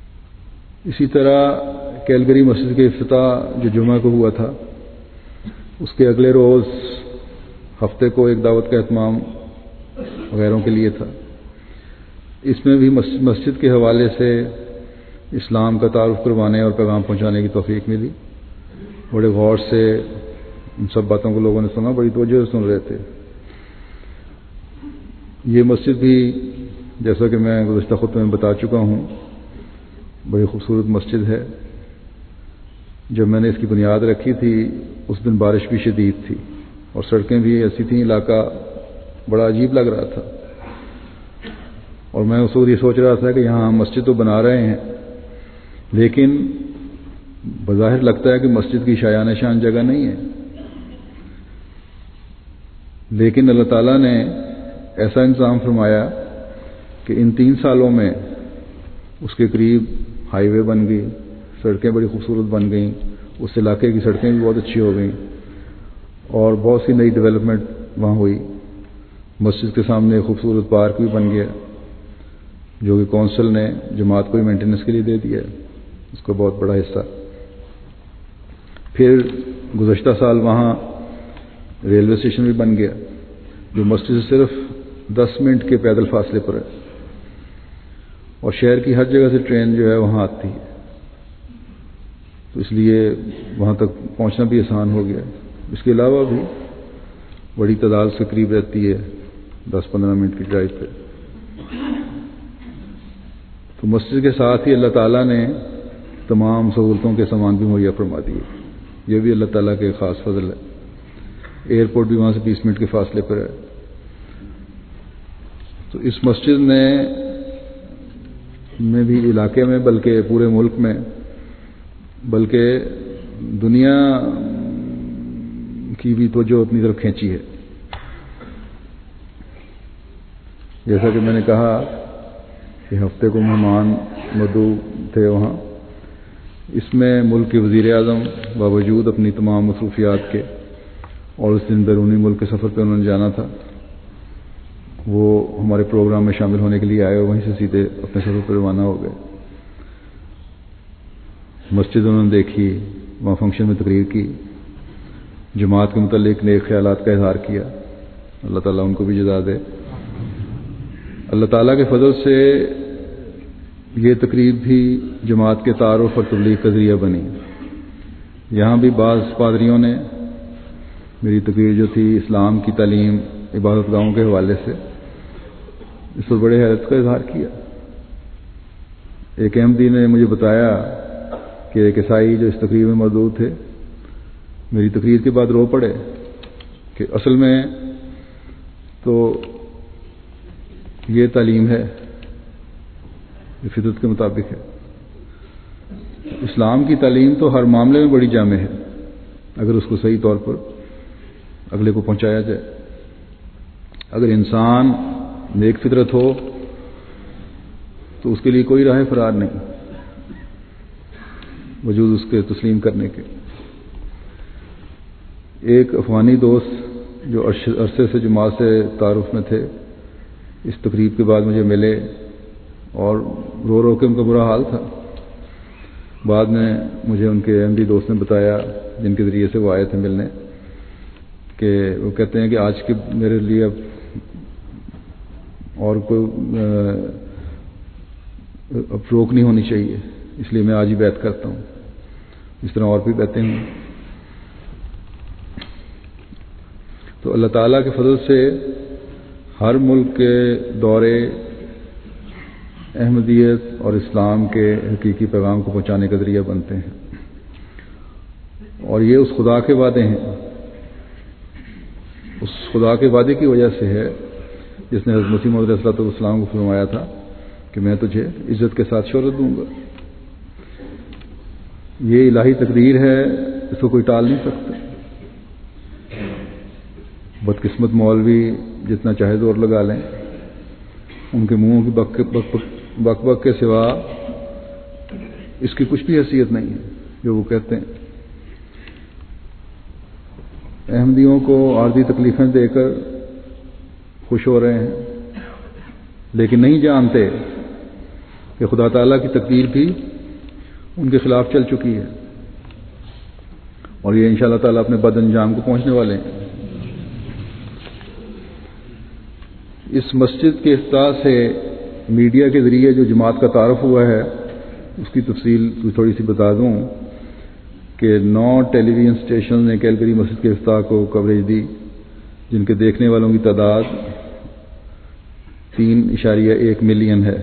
اسی طرح کیلگری مسجد کے افتتاح جو جمعہ کو ہوا تھا، اس کے اگلے روز ہفتے کو ایک دعوت کا اہتمام غیروں کے لیے تھا. اس میں بھی مسجد کے حوالے سے اسلام کا تعارف کروانے اور پیغام پہنچانے کی توفیق ملی. بڑے غور سے ان سب باتوں کو لوگوں نے سنا, بڑی توجہ سے سن رہے تھے. یہ مسجد بھی جیسا کہ میں گزشتہ خطبے میں بتا چکا ہوں بڑی خوبصورت مسجد ہے. جب میں نے اس کی بنیاد رکھی تھی اس دن بارش بھی شدید تھی اور سڑکیں بھی ایسی تھیں, علاقہ بڑا عجیب لگ رہا تھا. اور میں اس وقت یہ سوچ رہا تھا کہ یہاں ہم مسجد تو بنا رہے ہیں لیکن بظاہر لگتا ہے کہ مسجد کی شایان شان جگہ نہیں ہے. لیکن اللہ تعالیٰ نے ایسا انتظام فرمایا کہ ان 3 سالوں میں اس کے قریب ہائی وے بن گئی, سڑکیں بڑی خوبصورت بن گئیں, اس علاقے کی سڑکیں بھی بہت اچھی ہو گئیں اور بہت سی نئی ڈیولپمنٹ وہاں ہوئی. مسجد کے سامنے ایک خوبصورت پارک بھی بن گیا جو کہ کونسل نے جماعت کو ہی مینٹیننس کے لیے دے دیا ہے, اس کا بہت بڑا حصہ. پھر گزشتہ سال وہاں ریلوے اسٹیشن بھی بن گیا جو مسجد سے صرف 10 منٹ کے پیدل فاصلے پر ہے اور شہر کی ہر جگہ سے ٹرین جو ہے وہاں آتی ہے, تو اس لیے وہاں تک پہنچنا بھی آسان ہو گیا. اس کے علاوہ بھی بڑی تعداد سے قریب رہتی ہے 10-15 منٹ کی ڈرائیو پہ. تو مسجد کے ساتھ ہی اللہ تعالیٰ نے تمام سہولتوں کے سامان بھی مہیا فرما دیے. یہ بھی اللہ تعالیٰ کے خاص فضل ہے. ایئرپورٹ بھی وہاں سے 20 منٹ کے فاصلے پر ہے. تو اس مسجد میں بھی علاقے میں بلکہ پورے ملک میں بلکہ دنیا کی بھی توجہ اپنی طرف کھینچی ہے. جیسا کہ میں نے کہا کہ ہفتے کو مہمان مدعو تھے وہاں. اس میں ملک کے وزیر اعظم باوجود اپنی تمام مصروفیات کے اور اس دن بیرونی ملک کے سفر پہ انہوں نے جانا تھا, وہ ہمارے پروگرام میں شامل ہونے کے لیے آئے اور وہیں سے سیدھے اپنے سفر پر روانہ ہو گئے. مسجد انہوں نے دیکھی, وہاں فنکشن میں تقریر کی, جماعت کے متعلق نیک خیالات کا اظہار کیا. اللہ تعالیٰ ان کو بھی جزا دے. اللہ تعالیٰ کے فضل سے یہ تقریب بھی جماعت کے تعارف اور تبلیغ کا ذریعہ بنی. یہاں بھی بعض پادریوں نے میری تقریر جو تھی اسلام کی تعلیم عبادت گاہوں کے حوالے سے اس پر بڑے حیرت کا اظہار کیا. ایک احمدی نے مجھے بتایا کہ ایک عیسائی جو اس تقریر میں موجود تھے میری تقریر کے بعد رو پڑے کہ اصل میں تو یہ تعلیم ہے, یہ فطرت کے مطابق ہے. اسلام کی تعلیم تو ہر معاملے میں بڑی جامع ہے اگر اس کو صحیح طور پر اگلے کو پہنچایا جائے. اگر انسان نیک فطرت ہو تو اس کے لیے کوئی راہ فرار نہیں وجود اس کے تسلیم کرنے کے. ایک افغانی دوست جو عرصے سے جماعت سے تعارف میں تھے اس تقریب کے بعد مجھے ملے اور رو رو کے ان کا برا حال تھا. بعد میں مجھے ان کے احمدی دوست نے بتایا جن کے ذریعے سے وہ آئے تھے ملنے کہ وہ کہتے ہیں کہ آج کے میرے لیے اب اور کوئی اب روک نہیں ہونی چاہیے, اس لیے میں آج ہی بیعت کرتا ہوں. اس طرح اور بھی بیعتیں ہوں. تو اللہ تعالیٰ کے فضل سے ہر ملک کے دورے احمدیت اور اسلام کے حقیقی پیغام کو پہنچانے کا ذریعہ بنتے ہیں. اور یہ اس خدا کے وعدے ہیں, اس خدا کے وعدے کی وجہ سے ہے جس نے حضرت مسیح موعود علیہ الصلوۃ والسلام کو فرمایا تھا کہ میں تجھے عزت کے ساتھ شہرت دوں گا. یہ الہی تقدیر ہے, اس کو کوئی ٹال نہیں سکتا. بدقسمت مولوی جتنا چاہے زور لگا لیں, ان کے منہوں کی بک بک کے سوا اس کی کچھ بھی حیثیت نہیں ہے جو وہ کہتے ہیں. احمدیوں کو عارضی تکلیفیں دے کر خوش ہو رہے ہیں لیکن نہیں جانتے کہ خدا تعالیٰ کی تقدیر بھی ان کے خلاف چل چکی ہے. اور یہ انشاءاللہ تعالیٰ اپنے بد انجام کو پہنچنے والے ہیں۔ اس مسجد کے افتتاح سے میڈیا کے ذریعے جو جماعت کا تعارف ہوا ہے اس کی تفصیل تھوڑی سی بتا دوں کہ 9 ٹیلی ویژن اسٹیشن نے کیلگری مسجد کے افتتاح کو کوریج دی، جن کے دیکھنے والوں کی تعداد 3.1 ملین ہے۔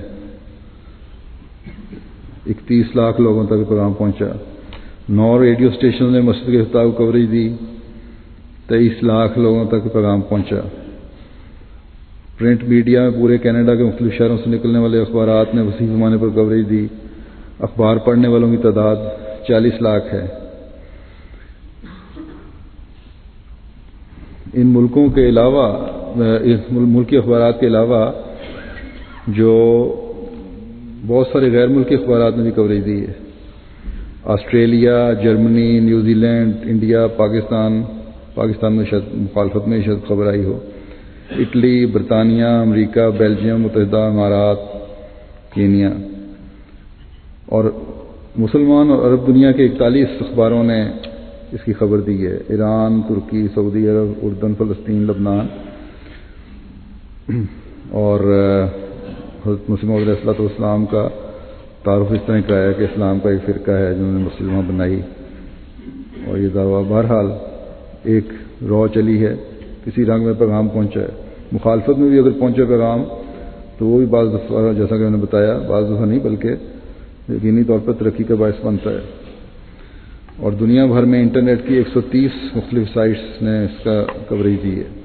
31 لاکھ لوگوں تک پیغام پہنچا۔ 9 ریڈیو اسٹیشن نے مسجد کے افتتاح کو کوریج دی، 23 لاکھ لوگوں تک پیغام پہنچا۔ پرنٹ میڈیا میں پورے کینیڈا کے مختلف شہروں سے نکلنے والے اخبارات نے وسیع پیمانے پر کوریج دی۔ اخبار پڑھنے والوں کی تعداد 40 لاکھ ہے۔ ان ملکوں کے علاوہ ملکی اخبارات کے علاوہ جو بہت سارے غیر ملکی اخبارات نے بھی کوریج دی ہے۔ آسٹریلیا، جرمنی، نیوزی لینڈ، انڈیا، پاکستان میں شاید مخالفت میں شاید خبر آئی ہو، اٹلی، برطانیہ، امریکہ، بیلجیم، متحدہ امارات، کینیا، اور مسلمان اور عرب دنیا کے 41 اخباروں نے اس کی خبر دی ہے۔ ایران، ترکی، سعودی عرب، اردن، فلسطین، لبنان، اور حضرت مسیح موعود علیہ السلام کا تعارف اس طرح کرایا کہ اسلام کا ایک فرقہ ہے جنہوں نے مسجد وہاں بنائی، اور یہ دعویٰ بہرحال ایک رو چلی ہے، کسی رنگ میں پیغام پہنچا ہے۔ مخالفت میں بھی اگر پہنچے پیغام تو وہ بھی بعض دفعہ، جیسا کہ میں نے بتایا، بعض دفعہ نہیں بلکہ یقینی طور پر ترقی کا باعث بنتا ہے۔ اور دنیا بھر میں انٹرنیٹ کی 130 مختلف سائٹس نے اس کا کوریج دی ہے۔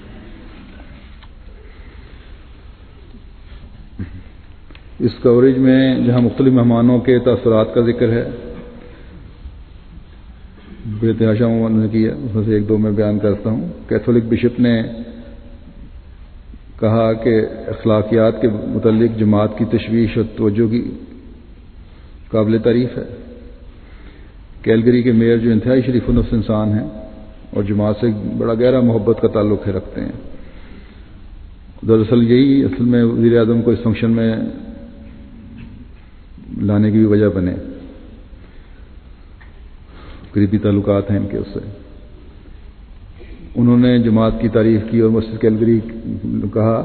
اس کوریج میں جہاں مختلف مہمانوں کے تاثرات کا ذکر ہے، بے تحاشا مہمانوں نے کیا، اس میں سے 1-2 میں بیان کرتا ہوں۔ کیتھولک بشپ نے کہا کہ اخلاقیات کے متعلق جماعت کی تشویش اور توجہ کی قابل تعریف ہے۔ کیلگری کے میئر جو انتہائی شریف النفس انسان ہیں اور جماعت سے بڑا گہرا محبت کا تعلق ہے رکھتے ہیں، دراصل یہی اصل میں وزیر اعظم کو اس فنکشن میں لانے کی بھی وجہ بنے، قریبی تعلقات ہیں ان کے اس سے۔ انہوں نے جماعت کی تعریف کی اور مسجد کیلگری کہا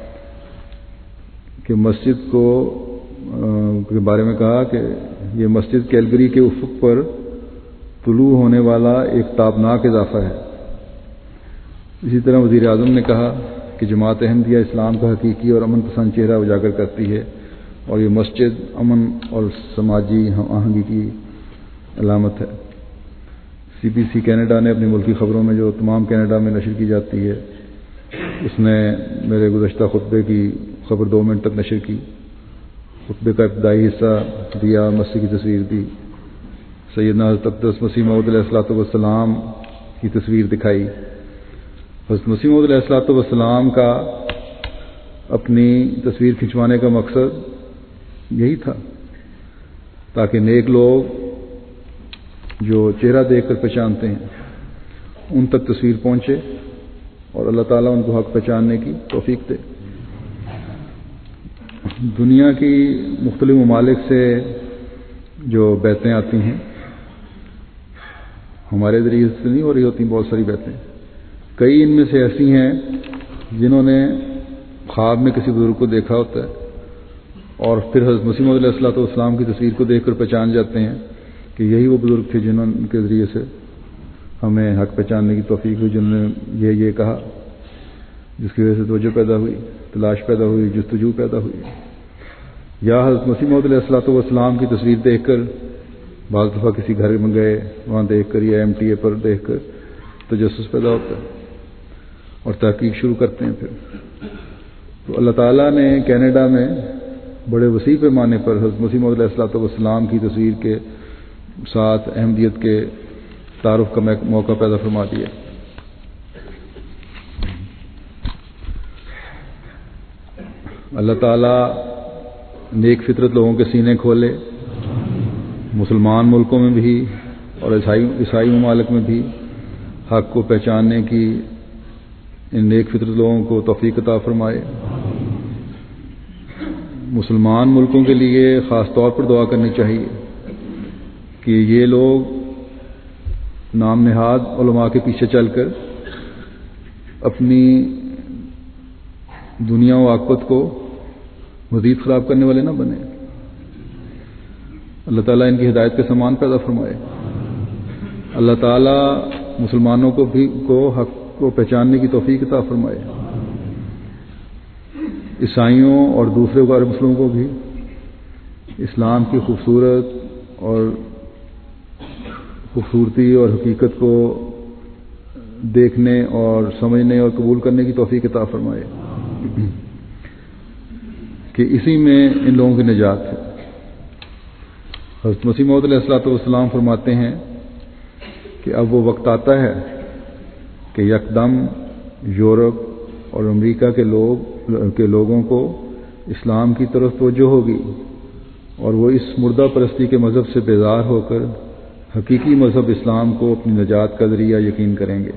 کہ مسجد کے بارے میں کہا کہ یہ مسجد کیلگری کے افق پر طلوع ہونے والا ایک تابناک اضافہ ہے۔ اسی طرح وزیر اعظم نے کہا کہ جماعت احمدیہ اسلام کا حقیقی اور امن پسند چہرہ اجاگر کرتی ہے، اور یہ مسجد امن اور سماجی ہم آہنگی کی علامت ہے۔ CBC کینیڈا نے اپنی ملکی خبروں میں جو تمام کینیڈا میں نشر کی جاتی ہے، اس نے میرے گزشتہ خطبے کی خبر 2 منٹ تک نشر کی۔ خطبے کا ابتدائی حصہ دیا، مسیح کی تصویر دی، سیدنا حضرت اقدس مسیح موعود علیہ السلام کی تصویر دکھائی۔ حضرت مسیح موعود علیہ السلام کا اپنی تصویر کھنچوانے کا مقصد یہی تھا تاکہ نیک لوگ جو چہرہ دیکھ کر پہچانتے ہیں ان تک تصویر پہنچے اور اللہ تعالیٰ ان کو حق پہچاننے کی توفیق دے۔ دنیا کی مختلف ممالک سے جو بیعتیں آتی ہیں، ہمارے ذریعے سے نہیں ہو رہی ہوتی بہت ساری بیعتیں، کئی ان میں سے ایسی ہیں جنہوں نے خواب میں کسی بزرگ کو دیکھا ہوتا ہے اور پھر حضرت مسیح موعود علیہ السلام کی تصویر کو دیکھ کر پہچان جاتے ہیں کہ یہی وہ بزرگ تھے جنہوں کے ذریعے سے ہمیں حق پہچاننے کی توفیق ہوئی، جنہوں نے یہ کہا، جس کی وجہ سے توجہ پیدا ہوئی، تلاش پیدا ہوئی، جستجو پیدا ہوئی۔ یا حضرت مسیح موعود علیہ السلام کی تصویر دیکھ کر بعض دفعہ کسی گھر میں گئے، وہاں دیکھ کر یا MTA پر دیکھ کر تجسس پیدا ہوتا ہے اور تحقیق شروع کرتے ہیں۔ پھر تو اللہ تعالیٰ نے کینیڈا میں بڑے وسیع پیمانے پر حضرت مسیح موعود علیہ السلام کی تصویر کے ساتھ احمدیت کے تعارف کا موقع پیدا فرما دیا۔ اللہ تعالیٰ نیک فطرت لوگوں کے سینے کھولے، مسلمان ملکوں میں بھی اور عیسائی ممالک میں بھی حق کو پہچاننے کی ان نیک فطرت لوگوں کو توفیق عطا فرمائے۔ مسلمان ملکوں کے لیے خاص طور پر دعا کرنی چاہیے کہ یہ لوگ نام نہاد علماء کے پیچھے چل کر اپنی دنیا و عاقبت کو مزید خراب کرنے والے نہ بنے. اللہ تعالیٰ ان کی ہدایت کے سامان پیدا فرمائے. اللہ تعالیٰ مسلمانوں کو حق کو پہچاننے کی توفیق عطا فرمائے. عیسائیوں اور دوسرے غیر مسلموں کو بھی اسلام کی خوبصورتی اور حقیقت کو دیکھنے اور سمجھنے اور قبول کرنے کی توفیق عطا فرمائے کہ اسی میں ان لوگوں کی نجات ہے. حضرت مسیح موعود علیہ الصلوۃ والسلام فرماتے ہیں کہ اب وہ وقت آتا ہے کہ یکدم یورپ اور امریکہ کے لوگوں کو اسلام کی طرف توجہ ہوگی اور وہ اس مردہ پرستی کے مذہب سے بیزار ہو کر حقیقی مذہب اسلام کو اپنی نجات کا ذریعہ یقین کریں گے.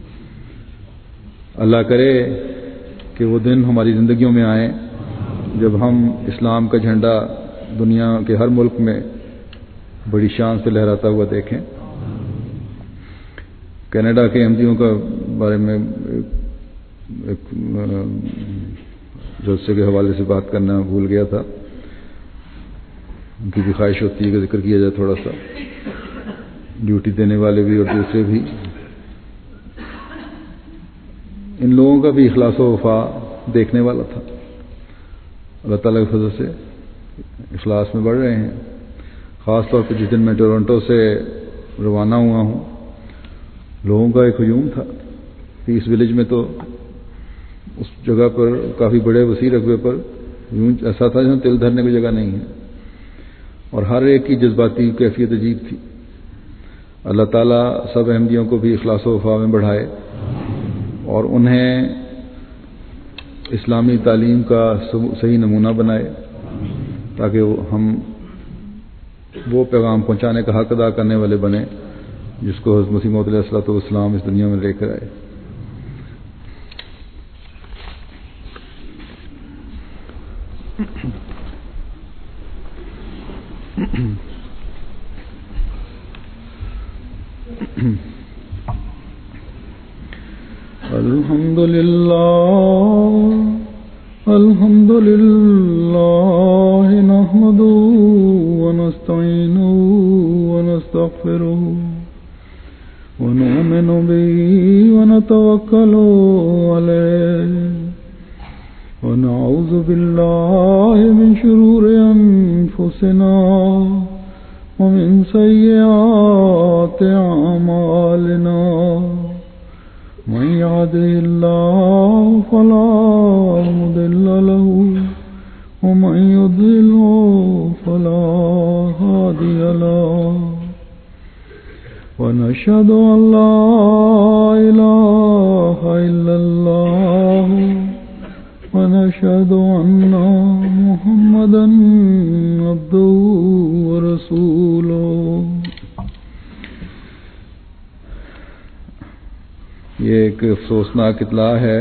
اللہ کرے کہ وہ دن ہماری زندگیوں میں آئیں جب ہم اسلام کا جھنڈا دنیا کے ہر ملک میں بڑی شان سے لہراتا ہوا دیکھیں. کینیڈا کے احمدیوں کا بارے میں ایک جلسے کے حوالے سے بات کرنا بھول گیا تھا. ان کی بھی خواہش ہوتی ہے کہ ذکر کیا جائے تھوڑا سا. ڈیوٹی دینے والے بھی اور دوسرے بھی. ان لوگوں کا بھی اخلاص و وفا دیکھنے والا تھا. اللہ تعالیٰ کے فضل سے اخلاص میں بڑھ رہے ہیں. خاص طور پہ جس دن میں ٹورنٹو سے روانہ ہوا ہوں لوگوں کا ایک ہجوم تھا. پیس ولیج میں تو اس جگہ پر کافی بڑے وسیع رقبے پر ایسا تھا جہاں تل دھرنے کی جگہ نہیں ہے اور ہر ایک کی جذباتی کیفیت عجیب تھی. اللہ تعالیٰ سب احمدیوں کو بھی اخلاص و وفا میں بڑھائے اور انہیں اسلامی تعلیم کا صحیح نمونہ بنائے تاکہ ہم وہ پیغام پہنچانے کا حق ادا کرنے والے بنے جس کو حضرت مسیح موعود علیہ الصلوۃ والسلام اس دنیا میں لے کر آئے. الحمد للہ نحمده ونستعینه ونستغفره ونؤمن به ونتوکل علیہ ونعوذ باللہ من شرور انفسنا ومن سیئات اعمالنا من يهده الله فلا مضل له ومن يضلل فلا هادي له ونشهد أن لا إله إلا الله ونشهد أن محمدا عبده ورسوله. یہ ایک افسوسناک اطلاع ہے.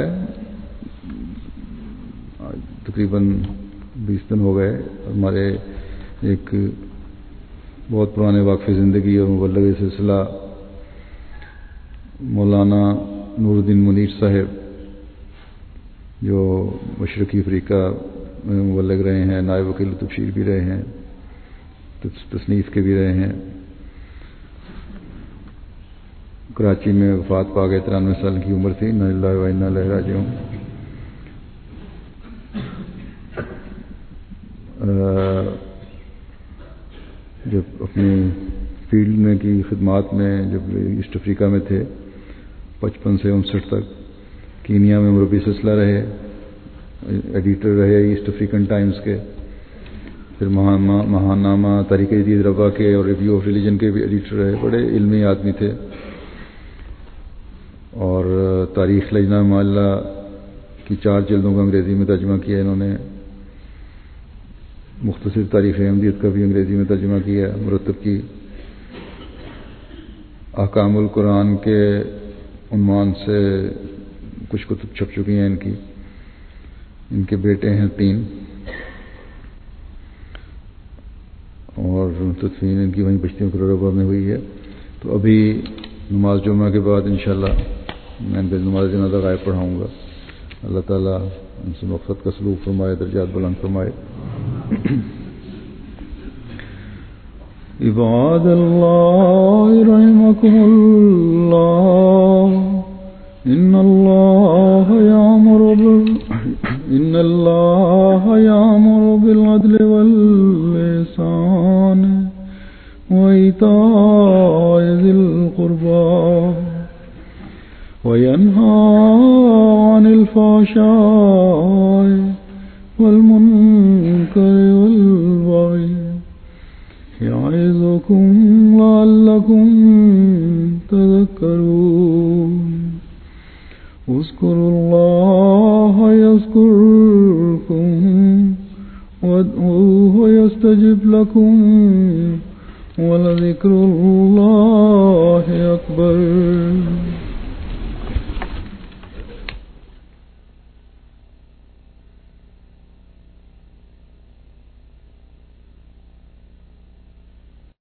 تقریباً 20 دن ہو گئے ہمارے ایک بہت پرانے واقف زندگی اور مبلغ سلسلہ مولانا نور الدین منیر صاحب جو مشرقی افریقہ میں مبلغ رہے ہیں, نائب وکیل تبشیر بھی رہے ہیں, تصنیف کے بھی رہے ہیں. کراچی میں وفات پا گئے. 93 سال کی عمر تھی. انا للہ و انا الیہ راجعون. جب اپنی فیلڈ میں کی خدمات میں جب ایسٹ افریقہ میں تھے 55 سے 59 تک کینیا میں مربی سلسلہ رہے, ایڈیٹر رہے ایسٹ افریقن ٹائمز کے, پھر ماہنامہ تاریخ جدید ربا کے اور ریویو آف ریلیجن کے بھی ایڈیٹر رہے. بڑے علمی آدمی تھے اور تاریخ لجنہ معلّہ کی 4 جلدوں کا انگریزی میں ترجمہ کیا انہوں نے. مختصر تاریخ احمدیت کا بھی انگریزی میں ترجمہ کیا مرتب کی. احکام القرآن کے عنوان سے کچھ کتب چھپ چکی ہیں ان کی. ان کے بیٹے ہیں 3 اور تدفین ان کی وہیں بشتیوں کے ربا میں ہوئی ہے. تو ابھی نماز جمعہ کے بعد انشاءاللہ میں ان پہ نماز جنازہ غائب پڑھاؤں گا. اللہ تعالیٰ ان سے مقصد کا سلوک فرمائے, درجات بلند فرمائے. عباد اللہ رحمکم اللہ ان اللہ یامر بالعدل والإحسان وإیتاء ذی القربى وینہی عن الفحشاء والمنکر والبغی یعظکم لعلکم تذکرون. اذکروا اللہ یذکرکم وادعوہ یستجب لکم ولذکر اللہ اکبر.